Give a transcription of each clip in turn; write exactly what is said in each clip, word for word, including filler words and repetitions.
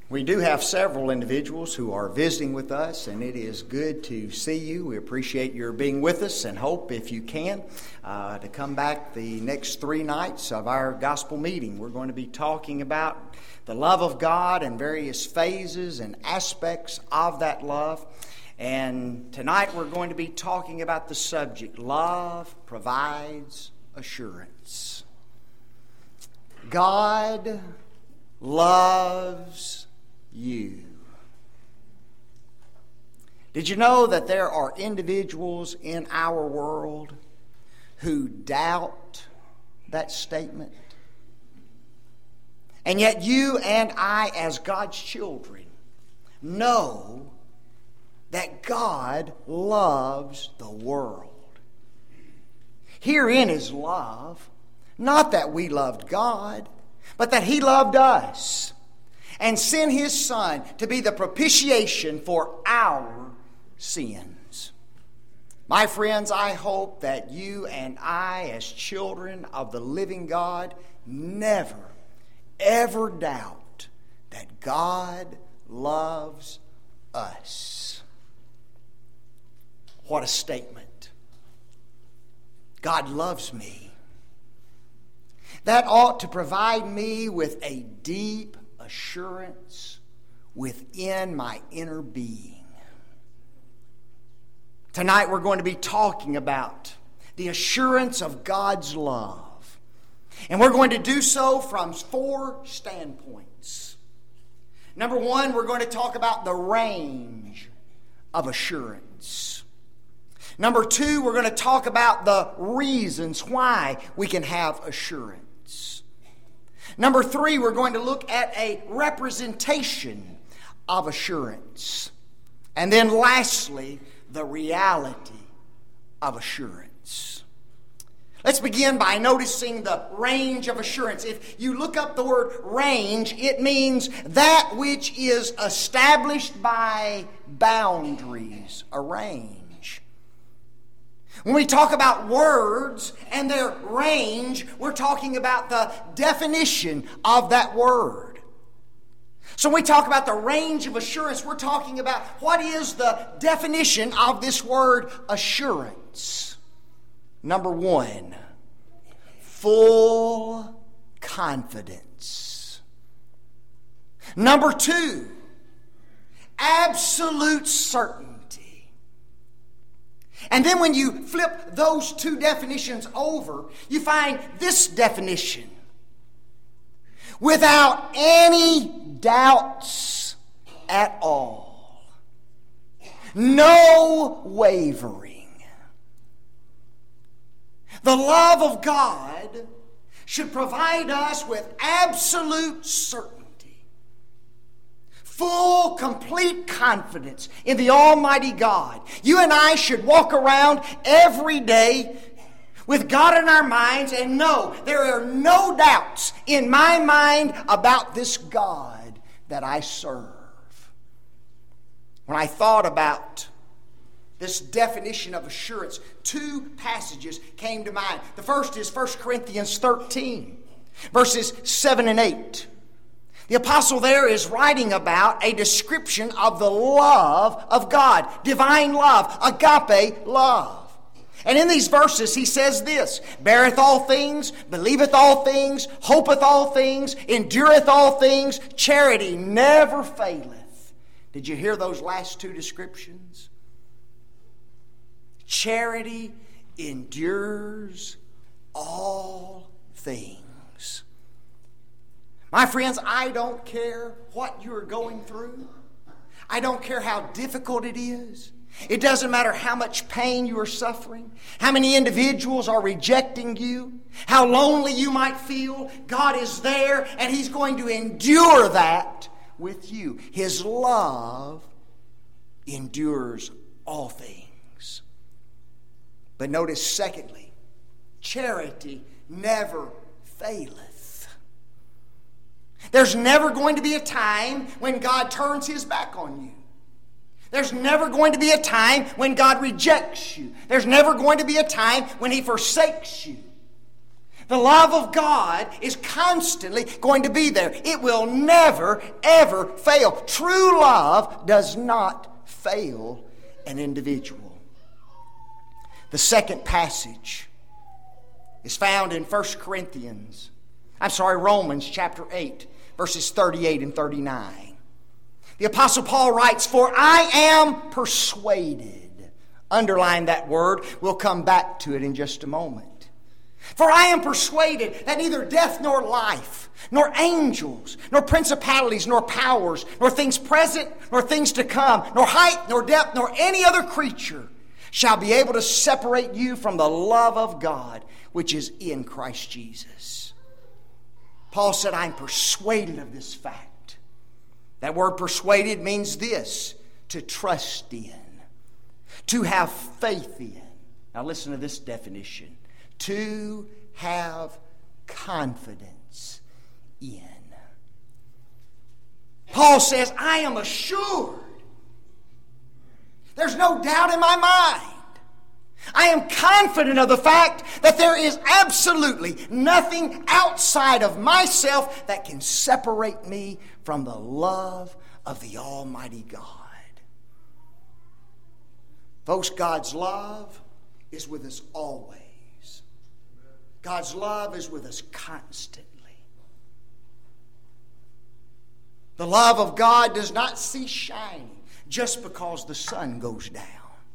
We do have several individuals who are visiting with us, and it is good to see you. We appreciate your being with us and hope, if you can, uh, to come back the next three nights of our gospel meeting. We're going to be talking about the love of God and various phases and aspects of that love. And tonight we're going to be talking about the subject, love provides assurance. God loves you. Did you know that there are individuals in our world who doubt that statement? And yet you and I, as God's children, know that God loves the world. Herein is love, not that we loved God, but that He loved us and sent His Son to be the propitiation for our sins. My friends, I hope that you and I, as children of the living God, never, ever doubt that God loves us. What a statement. God loves me. That ought to provide me with a deep assurance within my inner being. Tonight we're going to be talking about the assurance of God's love. And we're going to do so from four standpoints. Number one, we're going to talk about the range of assurance. Number two, we're going to talk about the reasons why we can have assurance. Number three, we're going to look at a representation of assurance. And then lastly, the reality of assurance. Let's begin by noticing the range of assurance. If you look up the word range, it means that which is established by boundaries, a range. When we talk about words and their range, we're talking about the definition of that word. So when we talk about the range of assurance, we're talking about what is the definition of this word assurance. Number one, full confidence. Number two, absolute certainty. And then when you flip those two definitions over, you find this definition. Without any doubts at all. No wavering. The love of God should provide us with absolute certainty. Full, complete confidence in the Almighty God. You and I should walk around every day with God in our minds and know there are no doubts in my mind about this God that I serve. When I thought about this definition of assurance, two passages came to mind. The first is First Corinthians thirteen, verses seven and eight. The apostle there is writing about a description of the love of God, divine love, agape love. And in these verses he says this, beareth all things, believeth all things, hopeth all things, endureth all things, charity never faileth. Did you hear those last two descriptions? Charity endures all things. My friends, I don't care what you're going through. I don't care how difficult it is. It doesn't matter how much pain you are suffering, how many individuals are rejecting you, how lonely you might feel. God is there and He's going to endure that with you. His love endures all things. But notice, secondly, charity never faileth. There's never going to be a time when God turns His back on you. There's never going to be a time when God rejects you. There's never going to be a time when He forsakes you. The love of God is constantly going to be there. It will never, ever fail. True love does not fail an individual. The second passage is found in First Corinthians, I'm sorry, Romans chapter eight, verses thirty-eight and thirty-nine. The Apostle Paul writes, "For I am persuaded." Underline that word. We'll come back to it in just a moment. "For I am persuaded that neither death nor life, nor angels, nor principalities, nor powers, nor things present, nor things to come, nor height, nor depth, nor any other creature shall be able to separate you from the love of God, which is in Christ Jesus." Paul said, "I'm persuaded of this fact." That word persuaded means this: to trust in, to have faith in. Now listen to this definition: to have confidence in. Paul says, I am assured. There's no doubt in my mind. I am confident of the fact that there is absolutely nothing outside of myself that can separate me from the love of the Almighty God. Folks, God's love is with us always. God's love is with us constantly. The love of God does not cease shining just because the sun goes down.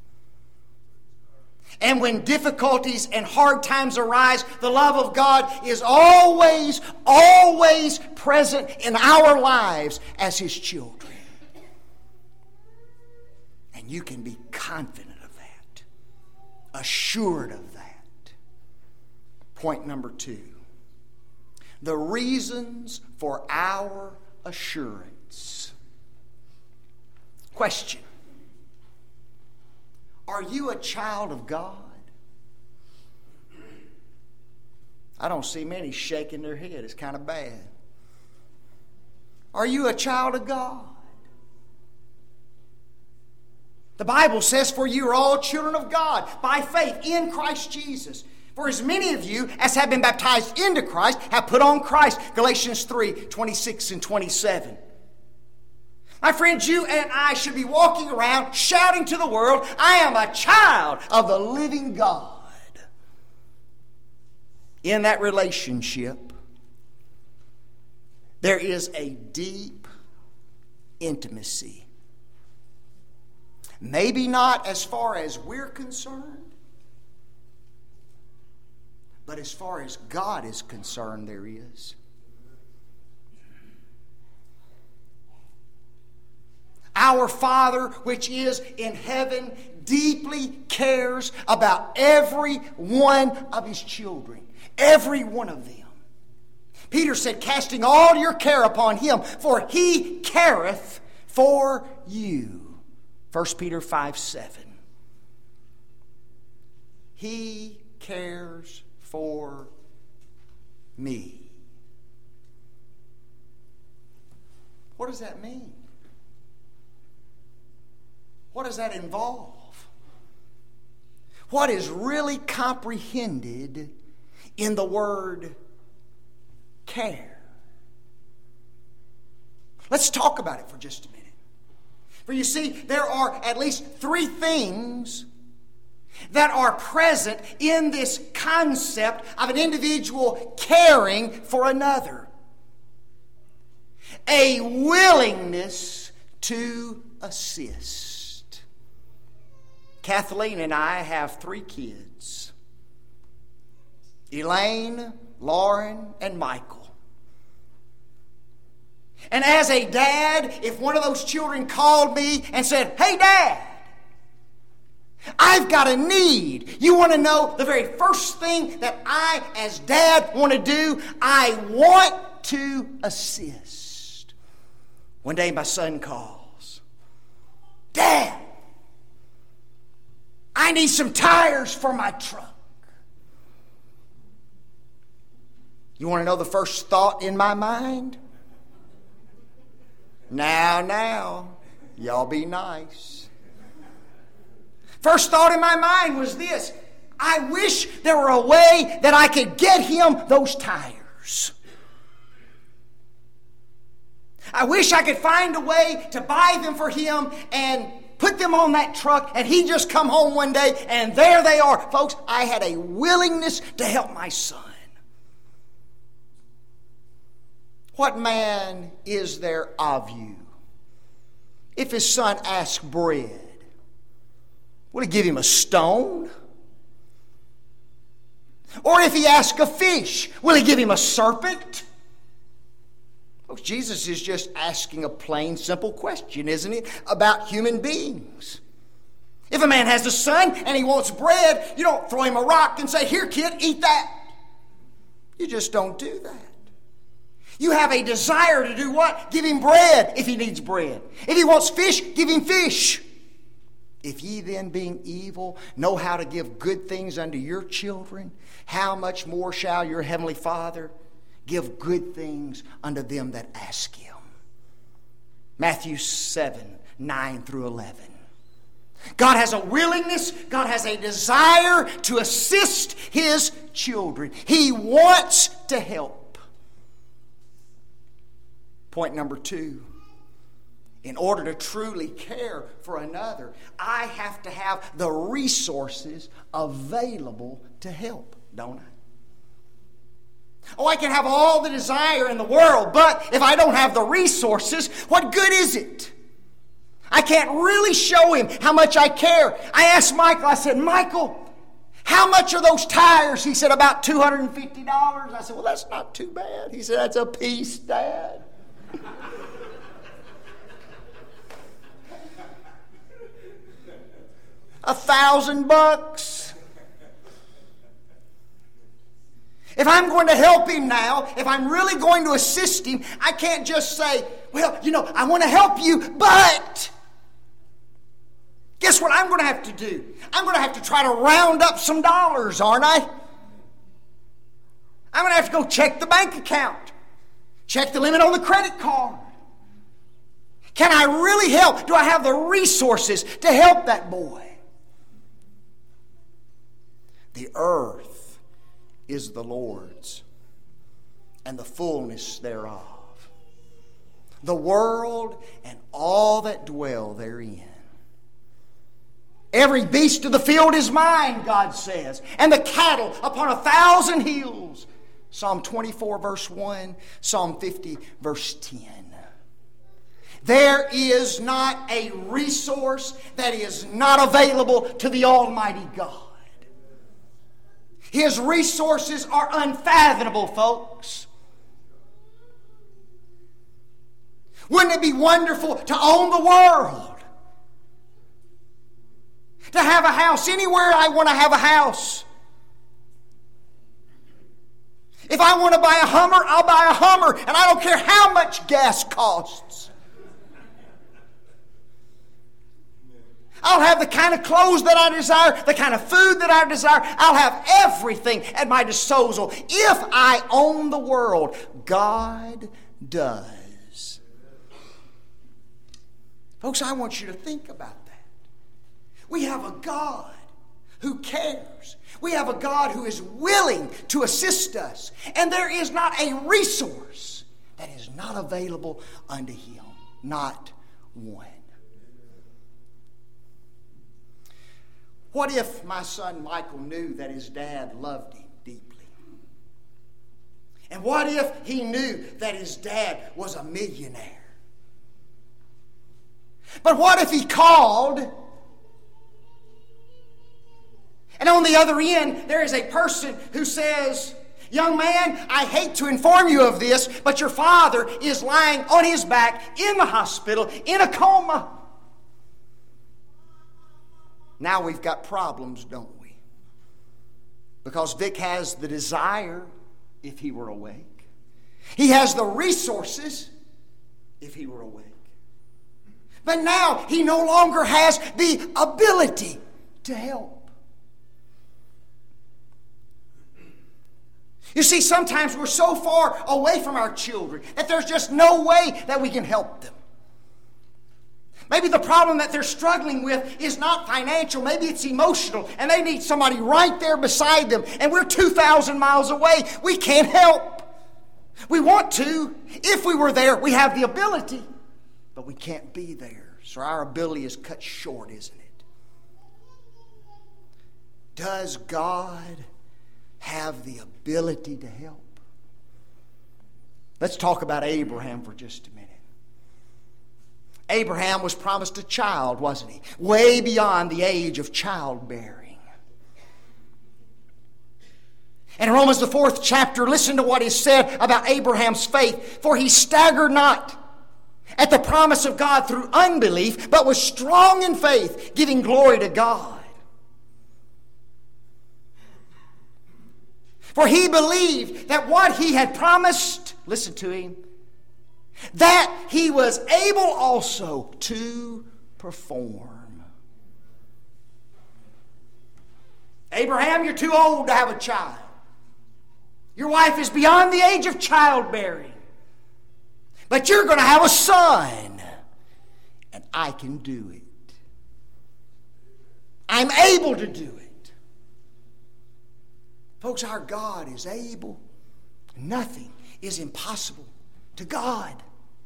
And when difficulties and hard times arise, the love of God is always, always present in our lives as His children. And you can be confident of that, assured of that. Point number two, the reasons for our assurance. Question: are you a child of God? I don't see many shaking their head. It's kind of bad. Are you a child of God? The Bible says, "For you are all children of God by faith in Christ Jesus. For as many of you as have been baptized into Christ have put on Christ." Galatians three, twenty-six and twenty-seven. My friends, you and I should be walking around shouting to the world, I am a child of the living God. In that relationship, there is a deep intimacy. Maybe not as far as we're concerned, but as far as God is concerned, there is. Our Father, which is in heaven, deeply cares about every one of His children. Every one of them. Peter said, "Casting all your care upon Him, for He careth for you." First Peter five, seven. He cares for me. What does that mean? What does that involve? What is really comprehended in the word care? Let's talk about it for just a minute. For you see, there are at least three things that are present in this concept of an individual caring for another. A willingness to assist. Kathleen and I have three kids. Elaine, Lauren, and Michael. And as a dad, if one of those children called me and said, "Hey, Dad, I've got a need," you want to know the very first thing that I, as dad, want to do? I want to assist. One day my son calls, "Dad, I need some tires for my truck." You want to know the first thought in my mind? Now, now, y'all be nice. First thought in my mind was this: I wish there were a way that I could get him those tires. I wish I could find a way to buy them for him and put them on that truck, and he just come home one day and there they are. Folks, I had a willingness to help my son. What man is there of you, if his son asks bread, will he give him a stone? Or if he asks a fish, will he give him a serpent? Folks, Jesus is just asking a plain, simple question, isn't it, about human beings. If a man has a son and he wants bread, you don't throw him a rock and say, "Here, kid, eat that." You just don't do that. You have a desire to do what? Give him bread if he needs bread. If he wants fish, give him fish. If ye then, being evil, know how to give good things unto your children, how much more shall your heavenly Father give good things unto them that ask him? Matthew seven, nine through eleven. God has a willingness, God has a desire to assist his children. He wants to help. Point number two. In order to truly care for another, I have to have the resources available to help, don't I? Oh, I can have all the desire in the world, but if I don't have the resources, what good is it? I can't really show him how much I care. I asked Michael, I said, "Michael, how much are those tires?" He said, "About two hundred fifty dollars. I said, "Well, that's not too bad." He said, "That's a piece, Dad." A thousand bucks. If I'm going to help him now, if I'm really going to assist him, I can't just say, "Well, you know, I want to help you, but..." Guess what I'm going to have to do? I'm going to have to try to round up some dollars, aren't I? I'm going to have to go check the bank account. Check the limit on the credit card. Can I really help? Do I have the resources to help that boy? The earth is the Lord's, and the fullness thereof, the world and all that dwell therein. Every beast of the field is mine, God says, and the cattle upon a thousand hills. Psalm twenty-four, verse one, Psalm fifty, verse ten. There is not a resource that is not available to the Almighty God. His resources are unfathomable, folks. Wouldn't it be wonderful to own the world? To have a house anywhere I want to have a house. If I want to buy a Hummer, I'll buy a Hummer, and I don't care how much gas costs. I'll have the kind of clothes that I desire, the kind of food that I desire. I'll have everything at my disposal if I own the world. God does. Folks, I want you to think about that. We have a God who cares. We have a God who is willing to assist us. And there is not a resource that is not available unto him. Not one. What if my son Michael knew that his dad loved him deeply? And what if he knew that his dad was a millionaire? But what if he called, and on the other end there is a person who says, "Young man, I hate to inform you of this, but your father is lying on his back in the hospital in a coma." Now we've got problems, don't we? Because Vic has the desire if he were awake. He has the resources if he were awake. But now he no longer has the ability to help. You see, sometimes we're so far away from our children that there's just no way that we can help them. Maybe the problem that they're struggling with is not financial. Maybe it's emotional, and they need somebody right there beside them. And we're two thousand miles away. We can't help. We want to. If we were there, we have the ability. But we can't be there. So our ability is cut short, isn't it? Does God have the ability to help? Let's talk about Abraham for just a minute. Abraham was promised a child, wasn't he? Way beyond the age of childbearing. And in Romans the fourth chapter, listen to what is said about Abraham's faith. For he staggered not at the promise of God through unbelief, but was strong in faith, giving glory to God. For he believed that what he had promised, listen to him, that he was able also to perform. Abraham, you're too old to have a child. Your wife is beyond the age of childbearing. But you're going to have a son. And I can do it. I'm able to do it. Folks, our God is able. Nothing is impossible to God.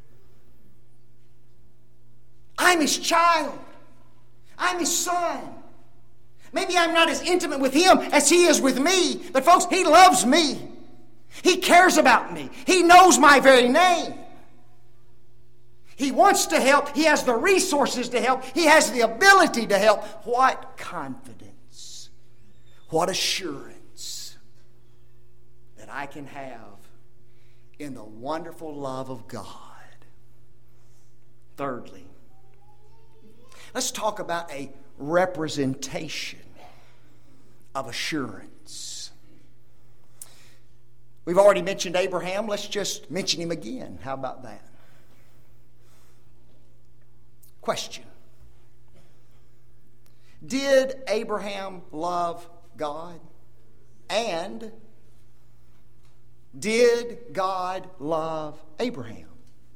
I'm His child. I'm His son. Maybe I'm not as intimate with Him as He is with me, but folks, He loves me. He cares about me. He knows my very name. He wants to help. He has the resources to help. He has the ability to help. What confidence, what assurance that I can have in the wonderful love of God. Thirdly, let's talk about a representation of assurance. We've already mentioned Abraham. Let's just mention him again. How about that? Question. Did Abraham love God? And did God love Abraham?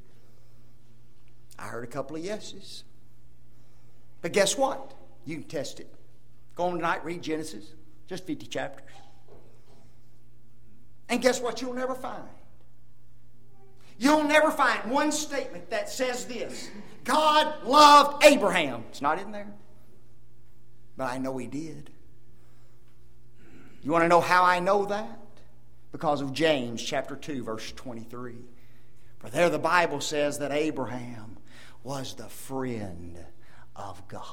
I heard a couple of yeses. But guess what? You can test it. Go on tonight, read Genesis. Just fifty chapters. And guess what you'll never find? You'll never find one statement that says this: God loved Abraham. It's not in there. But I know He did. You want to know how I know that? Because of James chapter two, verse twenty-three. For there the Bible says that Abraham was the friend of God.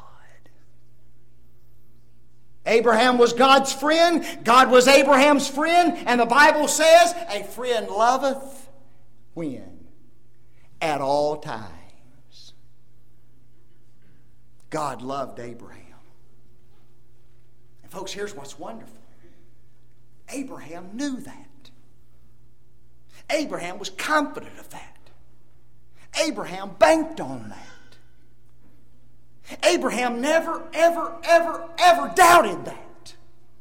Abraham was God's friend. God was Abraham's friend. And the Bible says, a friend loveth when? At all times. God loved Abraham. And folks, here's what's wonderful. Abraham knew that. Abraham was confident of that. Abraham banked on that. Abraham never, ever, ever, ever doubted that.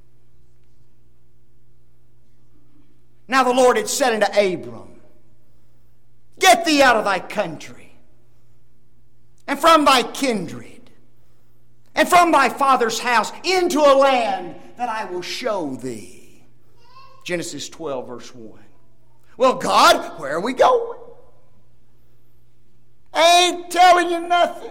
Now the Lord had said unto Abram, get thee out of thy country, and from thy kindred, and from thy father's house, into a land that I will show thee. Genesis twelve, verse one. Well, God, where are we going? I ain't telling you nothing.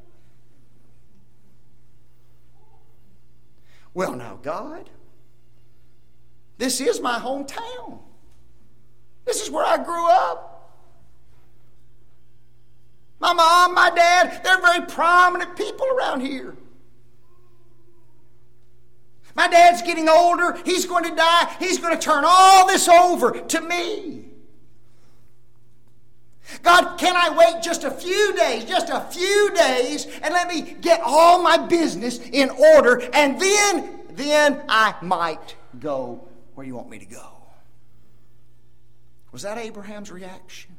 Well, now, God, this is my hometown. This is where I grew up. My mom, my dad, they're very prominent people around here. My dad's getting older. He's going to die. He's going to turn all this over to me. God, can I wait just a few days, just a few days, and let me get all my business in order, and then, then I might go where you want me to go? Was that Abraham's reaction?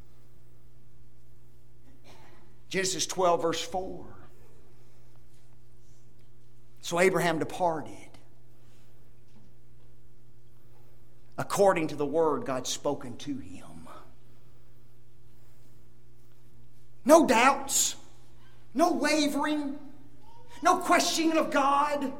Genesis twelve, verse four. So Abraham departed according to the word God spoken to him. No doubts. No wavering. No questioning of God.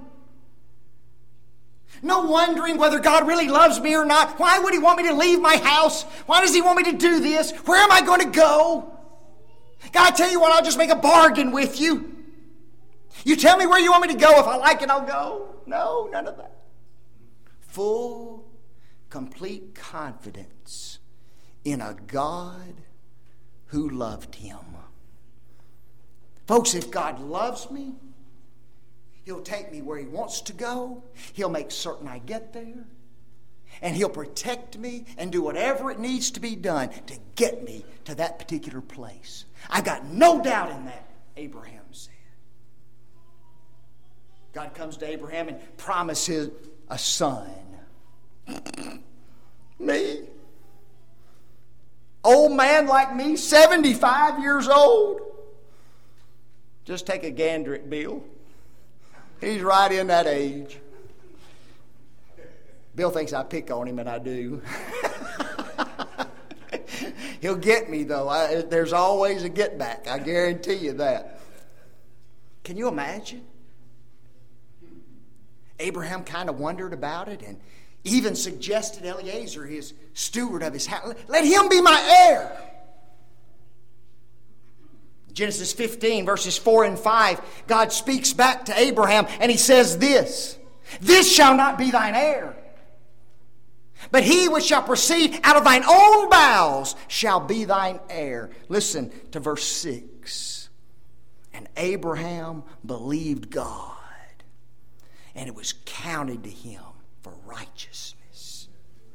No wondering whether God really loves me or not. Why would He want me to leave my house? Why does He want me to do this? Where am I going to go? God, I tell you what, I'll just make a bargain with you. You tell me where you want me to go. If I like it, I'll go. No, none of that. Full, complete confidence in a God who loved him. Folks, if God loves me, He'll take me where He wants to go. He'll make certain I get there. And He'll protect me and do whatever it needs to be done to get me to that particular place. I've got no doubt in that, Abraham said. God comes to Abraham and promises a son. Me? Old man like me, seventy-five years old. Just take a gander at Bill. He's right in that age. Bill thinks I pick on him, and I do. He'll get me, though. I, there's always a get back. I guarantee you that. Can you imagine? Abraham kind of wondered about it and even suggested Eliezer, his steward of his house, let him be my heir. Genesis fifteen, verses four and five, God speaks back to Abraham and He says this, this shall not be thine heir, but he which shall proceed out of thine own bowels shall be thine heir. Listen to verse six. And Abraham believed God, and it was counted to him for righteousness.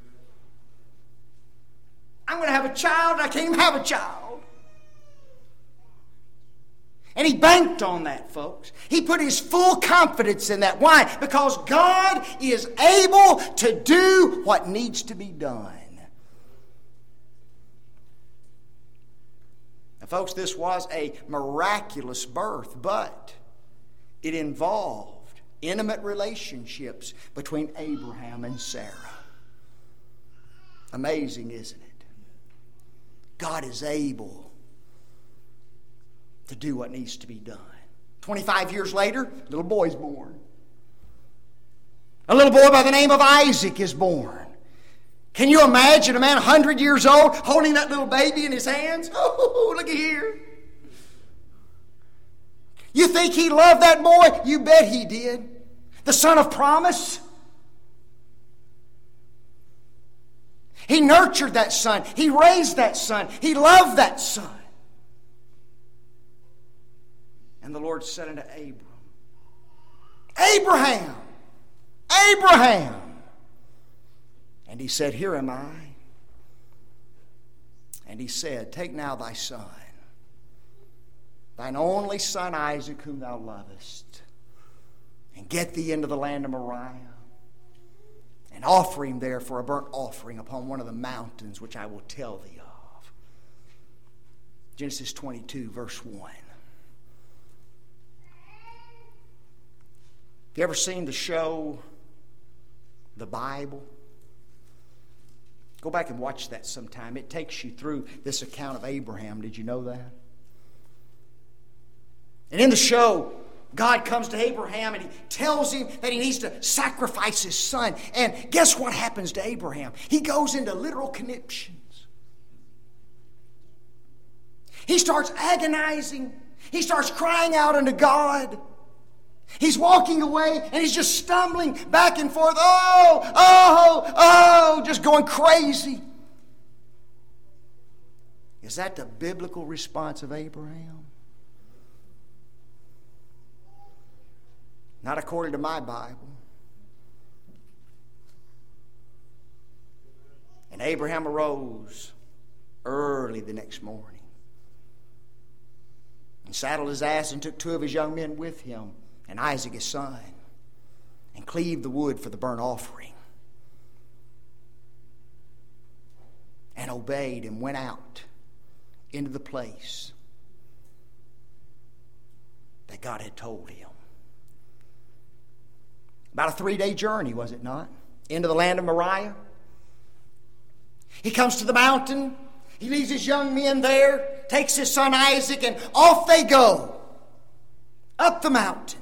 I'm going to have a child, and I can't even have a child. And he banked on that, folks. He put his full confidence in that. Why? Because God is able to do what needs to be done. Now, folks, this was a miraculous birth, but it involved intimate relationships between Abraham and Sarah. Amazing, isn't it? God is able to do what needs to be done. twenty-five years later, a little boy's born. A little boy by the name of Isaac is born. Can you imagine a man one hundred years old holding that little baby in his hands? Oh, look at here. You think he loved that boy? You bet he did. The son of promise. He nurtured that son. He raised that son. He loved that son. And the Lord said unto Abram, Abraham, Abraham. And he said, Here am I. And he said, Take now thy son, thine only son Isaac, whom thou lovest, and get thee into the land of Moriah, and offer him there for a burnt offering upon one of the mountains which I will tell thee of. Genesis twenty-two, verse one. You ever seen the show The Bible? Go back and watch that sometime. It takes you through this account of Abraham. Did you know that? And in the show, God comes to Abraham and He tells him that he needs to sacrifice his son. And guess what happens to Abraham? He goes into literal conniptions. He starts agonizing. He starts crying out unto God. He's walking away and he's just stumbling back and forth. Oh, oh, oh, just going crazy. Is that the biblical response of Abraham? Not according to my Bible. And Abraham arose early the next morning and saddled his ass and took two of his young men with him, and Isaac his son, and cleaved the wood for the burnt offering, and obeyed and went out into the place that God had told him. About a three-day journey, was it not? Into the land of Moriah. He comes to the mountain. He leaves his young men there, takes his son Isaac, and off they go. up the mountain.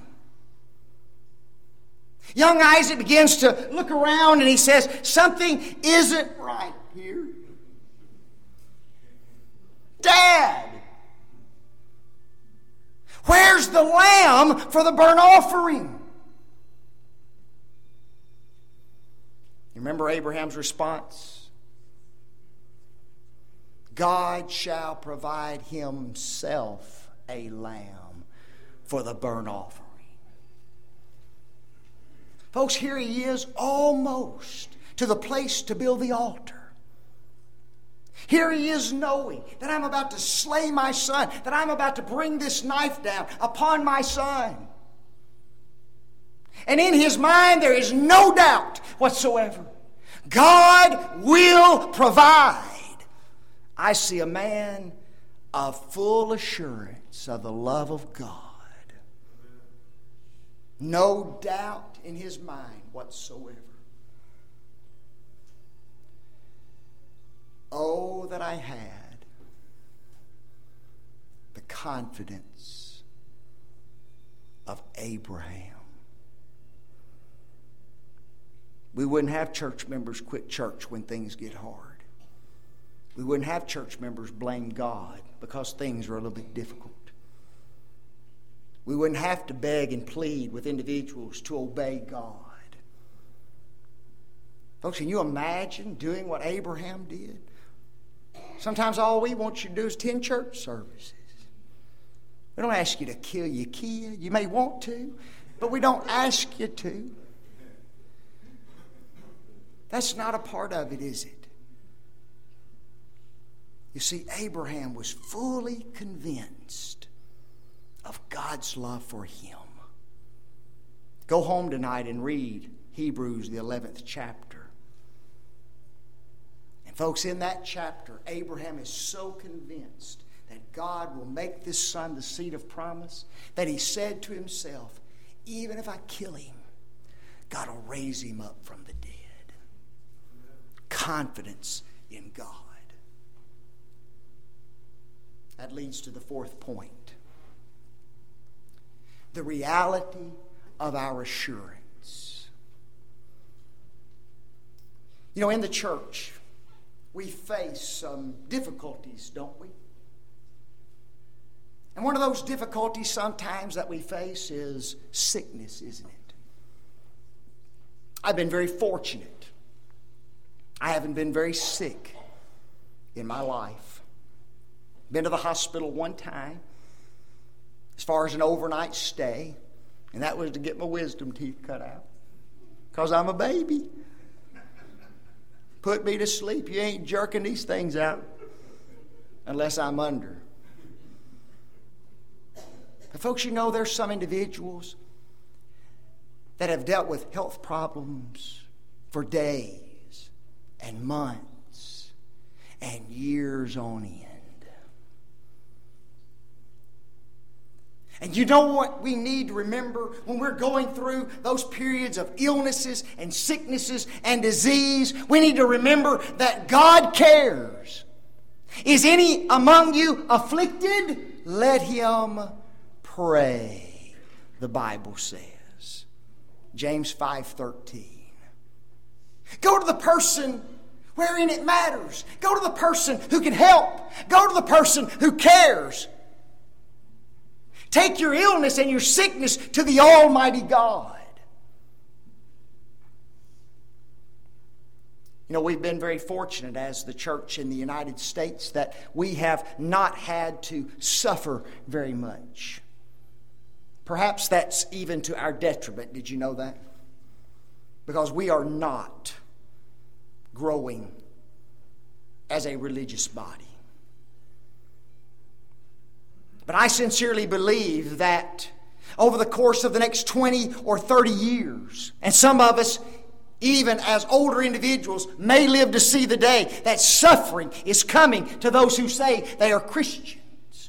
Young Isaac begins to look around and he says, something isn't right here. Dad, where's the lamb for the burnt offering? You remember Abraham's response? God shall provide himself a lamb for the burnt offering. Folks, here he is almost to the place to build the altar. Here he is knowing that I'm about to slay my son, that I'm about to bring this knife down upon my son. And in his mind there is no doubt whatsoever. God will provide. I see a man of full assurance of the love of God. No doubt in his mind whatsoever. Oh, that I had the confidence of Abraham. We wouldn't have church members quit church when things get hard. We wouldn't have church members blame God because things are a little bit difficult. We wouldn't have to beg and plead with individuals to obey God. Folks, can you imagine doing what Abraham did? Sometimes all we want you to do is attend church services. We don't ask you to kill your kid. You may want to, but we don't ask you to. That's not a part of it, is it? You see, Abraham was fully convinced of God's love for him. Go home tonight and read Hebrews, the eleventh chapter. And folks, in that chapter, Abraham is so convinced that God will make this son the seed of promise that he said to himself, even if I kill him, God will raise him up from the dead. Confidence in God. That leads to the fourth point. The reality of our assurance. You know, in the church, we face some difficulties, don't we? And one of those difficulties sometimes that we face is sickness, isn't it? I've been very fortunate. I haven't been very sick in my life. Been to the hospital one time as far as an overnight stay, and that was to get my wisdom teeth cut out because I'm a baby. Put me to sleep. You ain't jerking these things out unless I'm under. But folks, you know there's some individuals that have dealt with health problems for days and months and years on end. And you know what we need to remember when we're going through those periods of illnesses and sicknesses and disease? We need to remember that God cares. Is any among you afflicted? Let him pray, the Bible says. James five thirteen. Go to the person wherein it matters. Go to the person who can help. Go to the person who cares. Take your illness and your sickness to the Almighty God. You know, we've been very fortunate as the church in the United States that we have not had to suffer very much. Perhaps that's even to our detriment. Did you know that? Because we are not growing as a religious body. But I sincerely believe that over the course of the next twenty or thirty years, and some of us, even as older individuals, may live to see the day that suffering is coming to those who say they are Christians.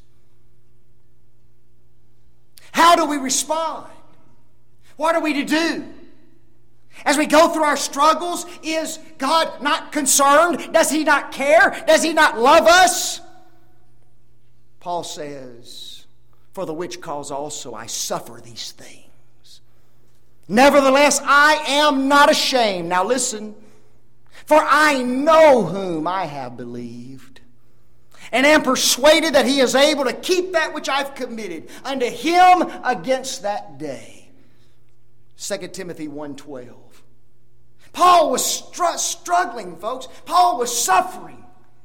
How do we respond? What are we to do? As we go through our struggles, is God not concerned? Does He not care? Does He not love us? Paul says, for the which cause also I suffer these things. Nevertheless, I am not ashamed. Now listen. For I know whom I have believed, and am persuaded that He is able to keep that which I've committed unto Him against that day. Second Timothy one twelve. Paul was str- struggling, folks. Paul was suffering.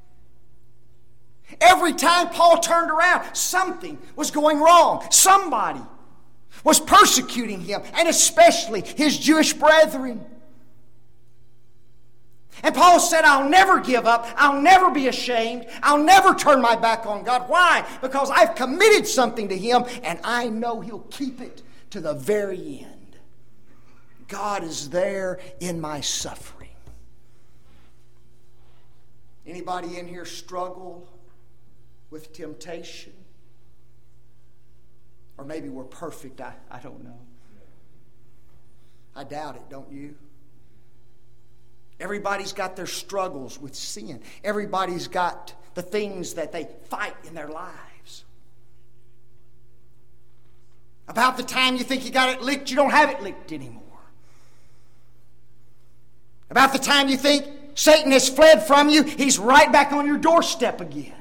Every time Paul turned around, something was going wrong. Somebody was persecuting him, and especially his Jewish brethren. And Paul said, I'll never give up. I'll never be ashamed. I'll never turn my back on God. Why? Because I've committed something to Him, and I know He'll keep it to the very end. God is there in my suffering. Anybody in here struggle with temptation? Or maybe we're perfect. I, I don't know. I doubt it, don't you? Everybody's got their struggles with sin. Everybody's got the things that they fight in their lives. About the time you think you got it licked, you don't have it licked anymore. About the time you think Satan has fled from you, he's right back on your doorstep again.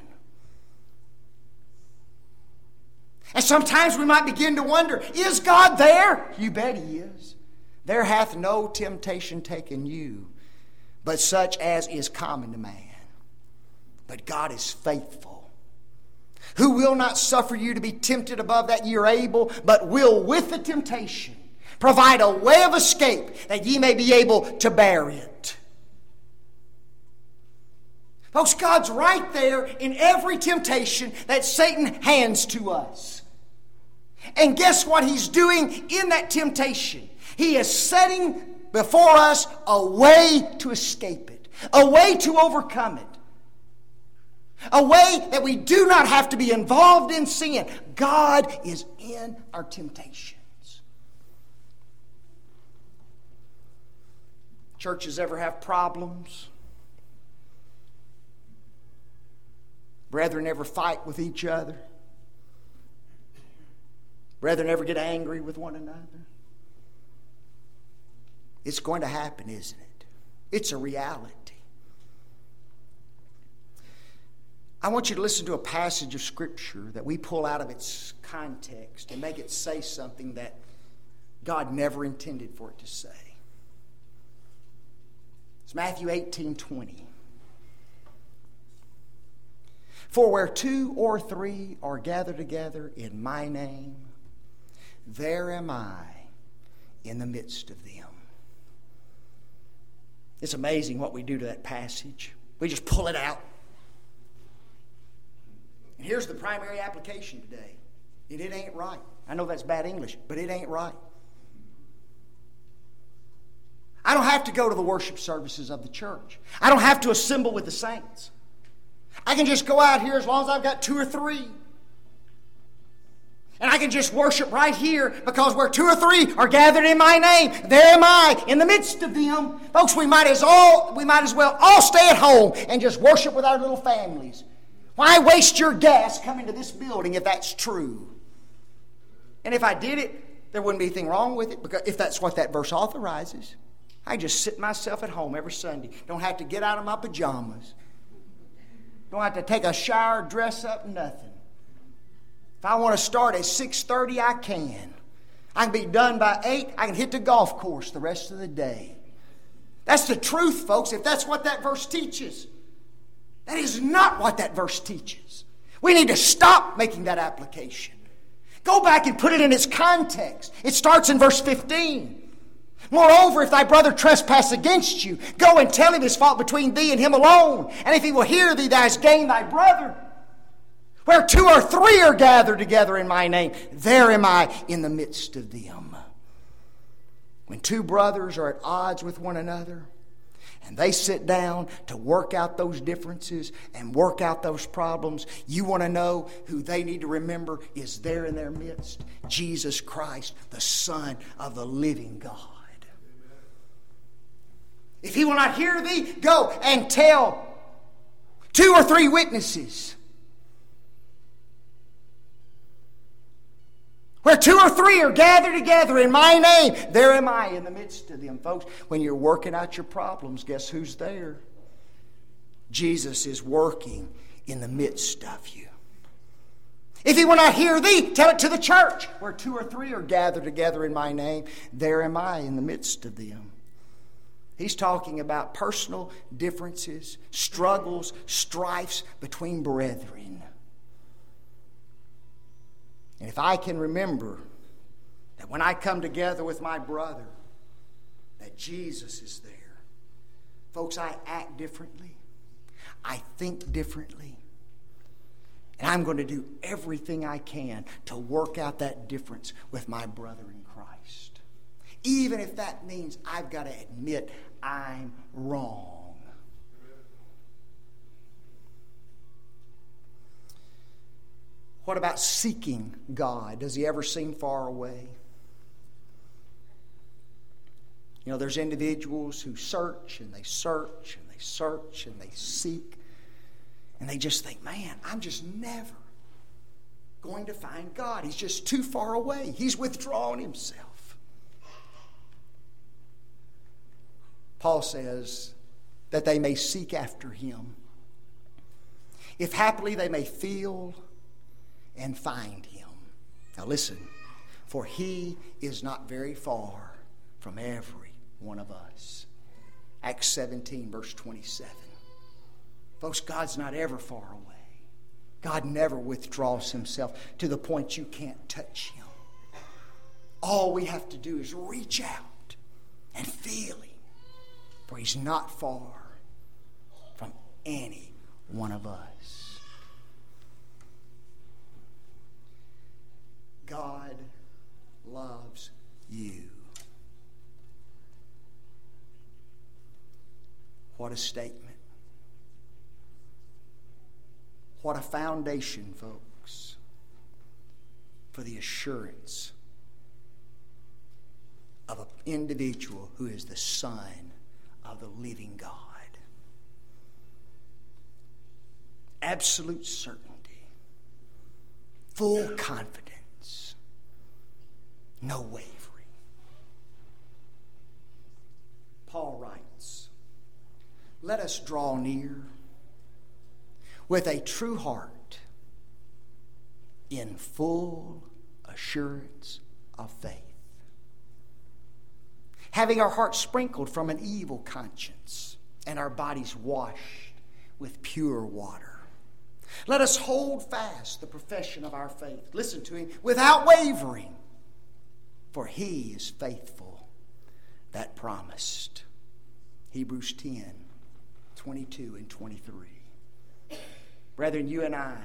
And sometimes we might begin to wonder, is God there? You bet He is. There hath no temptation taken you, but such as is common to man. But God is faithful, who will not suffer you to be tempted above that ye are able, but will with the temptation provide a way of escape that ye may be able to bear it. Folks, God's right there in every temptation that Satan hands to us. And guess what He's doing in that temptation? He is setting before us a way to escape it, a way to overcome it, a way that we do not have to be involved in sin. God is in our temptations. Churches ever have problems? Brethren ever fight with each other? Brethren ever get angry with one another? It's going to happen, isn't it? It's a reality. I want you to listen to a passage of Scripture that we pull out of its context and make it say something that God never intended for it to say. It's Matthew eighteen twenty. For where two or three are gathered together in my name, there am I in the midst of them. It's amazing what we do to that passage. We just pull it out. And here's the primary application today. And it ain't right. I know that's bad English, but it ain't right. I don't have to go to the worship services of the church. I don't have to assemble with the saints. I can just go out here as long as I've got two or three. And I can just worship right here because where two or three are gathered in my name, there am I in the midst of them. Folks, we might as all we might as well all stay at home and just worship with our little families. Why waste your gas coming to this building if that's true? And if I did it, there wouldn't be anything wrong with it, because if that's what that verse authorizes. I just sit myself at home every Sunday. Don't have to get out of my pajamas. Don't have to take a shower, dress up, nothing. If I want to start at six thirty, I can. I can be done by eight. I can hit the golf course the rest of the day. That's the truth, folks, if that's what that verse teaches. That is not what that verse teaches. We need to stop making that application. Go back and put it in its context. It starts in verse fifteen. Moreover, if thy brother trespass against you, go and tell him his fault between thee and him alone. And if he will hear thee, thou hast gained thy brother. Where two or three are gathered together in my name, there am I in the midst of them. When two brothers are at odds with one another, and they sit down to work out those differences and work out those problems, you want to know who they need to remember is there in their midst? Jesus Christ, the Son of the living God. If he will not hear thee, go and tell two or three witnesses. Where two or three are gathered together in my name, there am I in the midst of them. Folks, when you're working out your problems, guess who's there? Jesus is working in the midst of you. If he will not hear thee, tell it to the church. Where two or three are gathered together in my name, there am I in the midst of them. He's talking about personal differences, struggles, strifes between brethren. And if I can remember that when I come together with my brother, that Jesus is there, folks, I act differently. I think differently. And I'm going to do everything I can to work out that difference with my brother in Christ. Even if that means I've got to admit I'm wrong. What about seeking God? Does he ever seem far away? You know, there's individuals who search and they search and they search and they seek. And they just think, man, I'm just never going to find God. He's just too far away. He's withdrawn himself. Paul says that they may seek after him, if happily they may feel and find him. Now listen, for he is not very far from every one of us. Acts seventeen, verse twenty-seven. Folks, God's not ever far away. God never withdraws himself to the point you can't touch him. All we have to do is reach out and feel him, for he's not far from any one of us. God loves you. What a statement. What a foundation, folks, for the assurance of an individual who is the Son of the living God. Absolute certainty, full confidence, no wavering. Paul writes, "Let us draw near with a true heart in full assurance of faith, having our hearts sprinkled from an evil conscience and our bodies washed with pure water. Let us hold fast the profession of our faith," listen to him, "without wavering, for he is faithful that promised." Hebrews ten, twenty-two and twenty-three. Brethren, you and I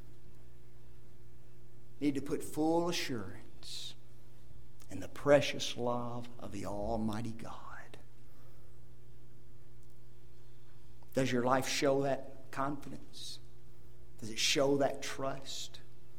need to put full assurance in the precious love of the Almighty God. Does your life show that confidence? Does it show that trust?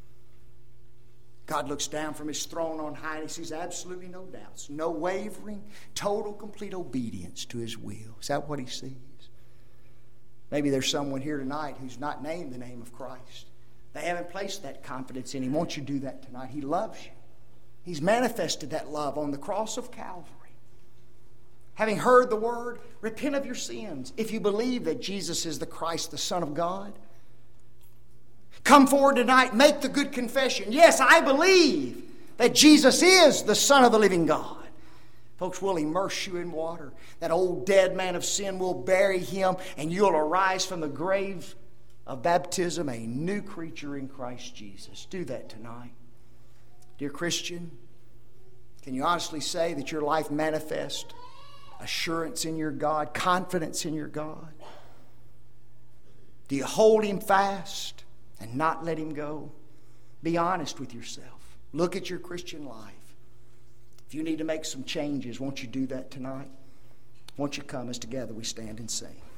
God looks down from his throne on high and he sees absolutely no doubts, no wavering, total, complete obedience to his will. Is that what he sees? Maybe there's someone here tonight who's not named the name of Christ. They haven't placed that confidence in him. Won't you do that tonight? He loves you. He's manifested that love on the cross of Calvary. Having heard the word, repent of your sins. If you believe that Jesus is the Christ, the Son of God, come forward tonight, make the good confession. Yes, I believe that Jesus is the Son of the living God. Folks, we'll immerse you in water. That old dead man of sin will bury him, and you'll arise from the grave of baptism a new creature in Christ Jesus. Do that tonight. Dear Christian, can you honestly say that your life manifests assurance in your God, confidence in your God? Do you hold him fast and not let him go? Be honest with yourself. Look at your Christian life. If you need to make some changes, won't you do that tonight? Won't you come as together we stand and sing?